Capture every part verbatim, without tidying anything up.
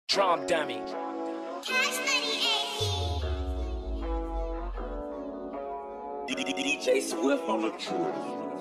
Drum dummy. Cash Money A P. D J Swift on the truth.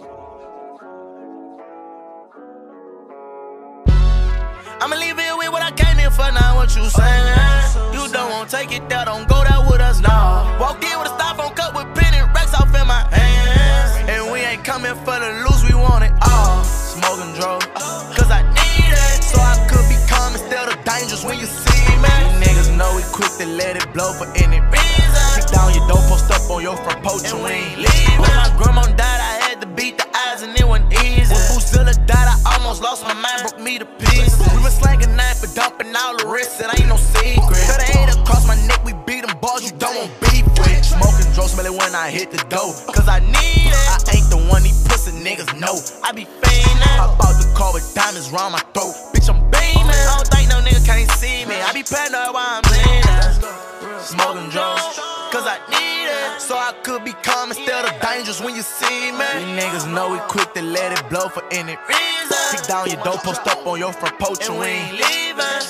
I'ma leave it with what I came here for, not what you saying. You don't want take it there, don't go there with us, nah. Walked in with a styrofoam cup with penny racks off in my hands. And we ain't coming for the loose, we want it all. Smoking drugs, cause I need it. So I could be calm instead of dangerous when you see me. These niggas know we quick to let it blow for any reason. Kick down your door, post up on your front porch and we ain't leaving. When my grandma died, I had to beat the eyes and it wasn't easy. When Boozilla died, I almost lost my mind, broke me to pieces. We been slanging knife for dumping all the risks, it ain't no secret. Cut a hate across my neck, we beat them balls you don't want beef with. Smoking drugs, smell it when I hit the dough, cause I need it. I ain't the one these pussy niggas know. I be fiendin'. Hop out the car with diamonds round my throat, bitch I'm beaming. I don't think no nigga can't see me. I be paranoid while I'm leaning. Smoking drugs, cause I need it. So I could be calm instead of dangerous when you see me. These niggas know we quick to let it blow for any reason. Kick down your door, post up on your front porch and we ain't leaving.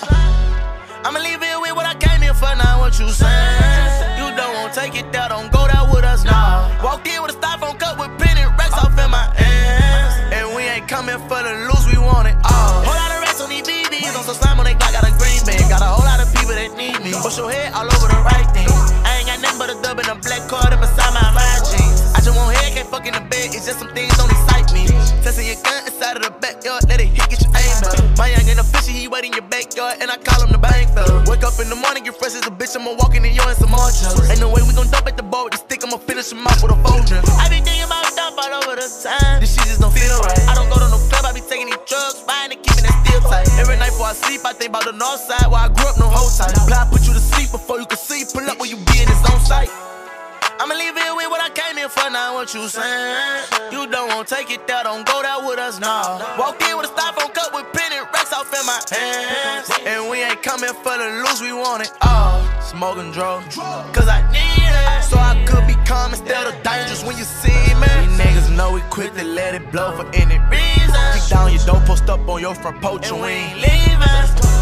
I'ma leave it with what I came here for, not what you saying. You don't want take it there, don't go there with us, nah. Walked in with a styrofoam cup with penny racks off in my hands. And we ain't coming for the loose, we want it all. Whole lot of racks on these B Bs, on some slime on they Glock, got a green bag. Got a whole lot of people that need me. Push your head all over the right thing. I ain't got nothing but a dub and a black card up beside my mind jeans. I just want head, can't fuck in the bed, it's just some things don't excite me. Testing your gun inside of the backyard, let it hit, get your aim back. My young and official, he wait in your backyard, and I call him the bank fella. Wake up in the morning, get fresh as a bitch, I'ma walk in and you and some more chucks. Ain't no way we gon' dump at the boat with the stick, I'ma finish him off with a folder. I be thinking about dump all over the time, this shit just don't feel right. I don't go to no club, I be taking these drugs, buying and keeping it still tight. Every night before I sleep, I think about the north side, where I grew up no whole time. Play, I put you to sleep before you can see, pull up when you be in his own sight. I'ma leave it with what I came here for, not what you saying. You don't want take it there, don't go there with us, nah. Walked in with a styrofoam cup with penny racks off in my hands. And we ain't coming for the loose, we want it all. Smoking drugs, cause I need it. So I could be calm instead of dangerous when you see me. These niggas know we quick to let it blow for any reason. Kick down your door, post up on your front porch and we ain't leaving.